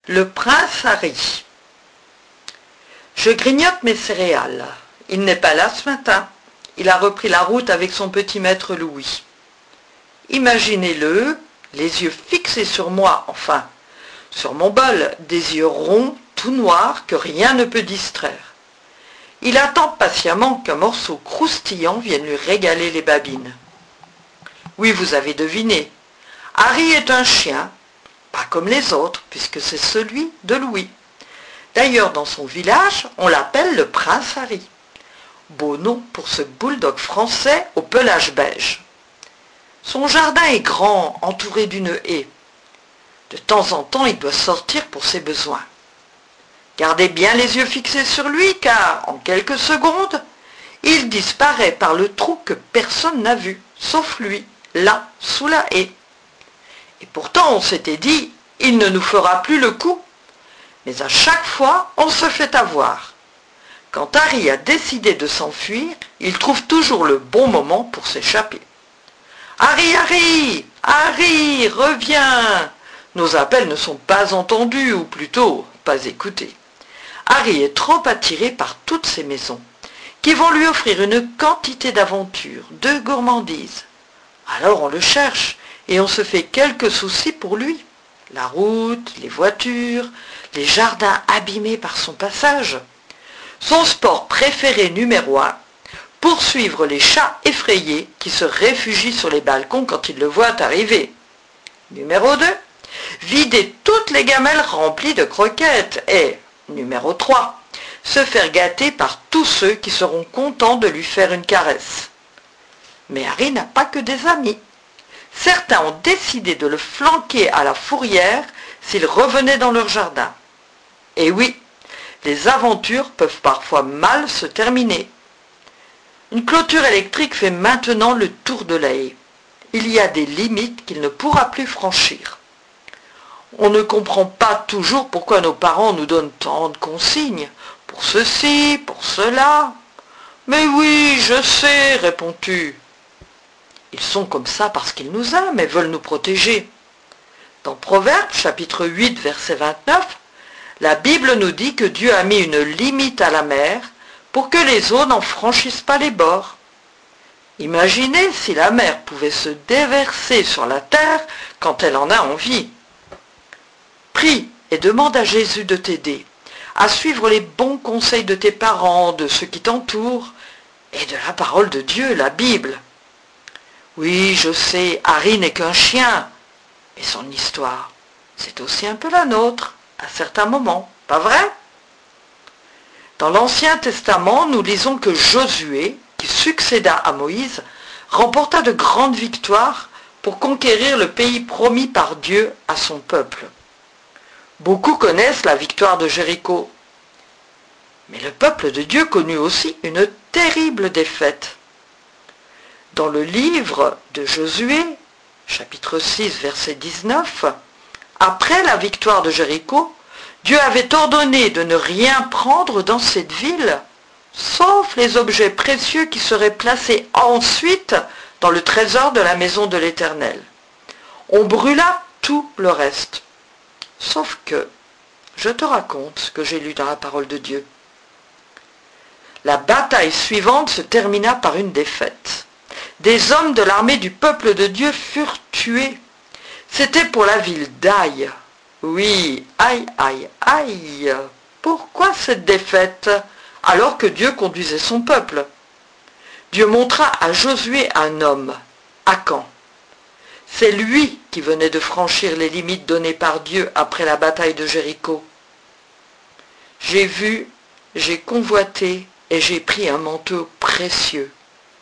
Le prince Harry. Je grignote mes céréales. Il n'est pas là ce matin. Il a repris la route avec son petit maître Louis. Imaginez-le, les yeux fixés sur moi, enfin, sur mon bol, des yeux ronds, tout noirs, que rien ne peut distraire. Il attend patiemment qu'un morceau croustillant vienne lui régaler les babines. Oui, vous avez deviné. Harry est un chien, pas comme les autres, puisque c'est celui de Louis. D'ailleurs, dans son village, on l'appelle le prince Harry. Beau nom pour ce bulldog français au pelage beige. Son jardin est grand, entouré d'une haie. De temps en temps, il doit sortir pour ses besoins. Gardez bien les yeux fixés sur lui, car, en quelques secondes, il disparaît par le trou que personne n'a vu, sauf lui, là, sous la haie. Et pourtant, on s'était dit, il ne nous fera plus le coup. Mais à chaque fois, on se fait avoir. Quand Harry a décidé de s'enfuir, il trouve toujours le bon moment pour s'échapper. « Harry, Harry, Harry, reviens !» Nos appels ne sont pas entendus, ou plutôt, pas écoutés. Harry est trop attiré par toutes ces maisons, qui vont lui offrir une quantité d'aventures, de gourmandises. Alors on le cherche, et on se fait quelques soucis pour lui. La route, les voitures, les jardins abîmés par son passage. Son sport préféré numéro 1, poursuivre les chats effrayés qui se réfugient sur les balcons quand ils le voient arriver. Numéro 2, vider toutes les gamelles remplies de croquettes. Et, numéro 3, se faire gâter par tous ceux qui seront contents de lui faire une caresse. Mais Harry n'a pas que des amis. Certains ont décidé de le flanquer à la fourrière s'il revenait dans leur jardin. Et oui, les aventures peuvent parfois mal se terminer. Une clôture électrique fait maintenant le tour de la haie. Il y a des limites qu'il ne pourra plus franchir. On ne comprend pas toujours pourquoi nos parents nous donnent tant de consignes. Pour ceci, pour cela. Mais oui, je sais, réponds-tu. Ils sont comme ça parce qu'ils nous aiment et veulent nous protéger. Dans Proverbes, chapitre 8, verset 29, la Bible nous dit que Dieu a mis une limite à la mer pour que les eaux n'en franchissent pas les bords. Imaginez si la mer pouvait se déverser sur la terre quand elle en a envie. Prie et demande à Jésus de t'aider, à suivre les bons conseils de tes parents, de ceux qui t'entourent, et de la parole de Dieu, la Bible. Oui, je sais, Harry n'est qu'un chien, mais son histoire, c'est aussi un peu la nôtre, à certains moments, pas vrai? Dans l'Ancien Testament, nous lisons que Josué, qui succéda à Moïse, remporta de grandes victoires pour conquérir le pays promis par Dieu à son peuple. Beaucoup connaissent la victoire de Jéricho, mais le peuple de Dieu connut aussi une terrible défaite. Dans le livre de Josué, chapitre 6, verset 19, après la victoire de Jéricho, Dieu avait ordonné de ne rien prendre dans cette ville, sauf les objets précieux qui seraient placés ensuite dans le trésor de la maison de l'Éternel. On brûla tout le reste. Sauf que, je te raconte ce que j'ai lu dans la parole de Dieu. La bataille suivante se termina par une défaite. Des hommes de l'armée du peuple de Dieu furent tués. C'était pour la ville d'Aï. Oui, aïe, aïe, aïe. Pourquoi cette défaite alors que Dieu conduisait son peuple? Dieu montra à Josué un homme, Akan. C'est lui qui venait de franchir les limites données par Dieu après la bataille de Jéricho. J'ai vu, j'ai convoité et j'ai pris un manteau précieux.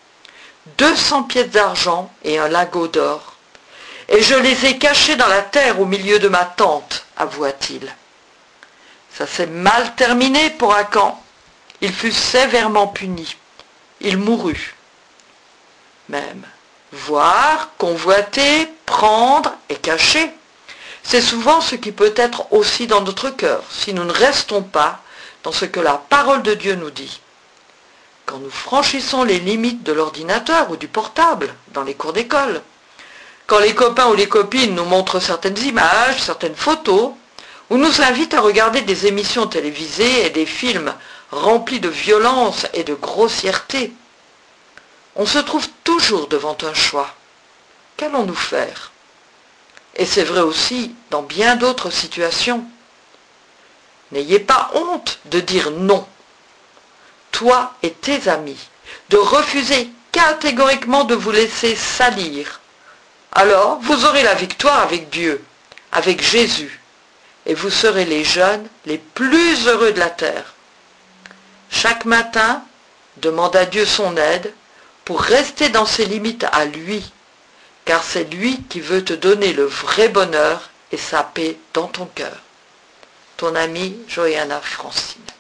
200 pièces d'argent et un lagot d'or. Et je les ai cachés dans la terre au milieu de ma tente, avoua-t-il. Ça s'est mal terminé pour Akan. Il fut sévèrement puni. Il mourut. Même, voir, convoiter, prendre et cacher, c'est souvent ce qui peut être aussi dans notre cœur, si nous ne restons pas dans ce que la parole de Dieu nous dit. Quand nous franchissons les limites de l'ordinateur ou du portable, dans les cours d'école, quand les copains ou les copines nous montrent certaines images, certaines photos, ou nous invite à regarder des émissions télévisées et des films remplis de violence et de grossièreté. On se trouve toujours devant un choix. Qu'allons-nous faire? Et c'est vrai aussi dans bien d'autres situations. N'ayez pas honte de dire non, toi et tes amis, de refuser catégoriquement de vous laisser salir. Alors vous aurez la victoire avec Dieu, avec Jésus, et vous serez les jeunes les plus heureux de la terre. Chaque matin, demande à Dieu son aide pour rester dans ses limites à lui, car c'est lui qui veut te donner le vrai bonheur et sa paix dans ton cœur. Ton amie Johanna Francine.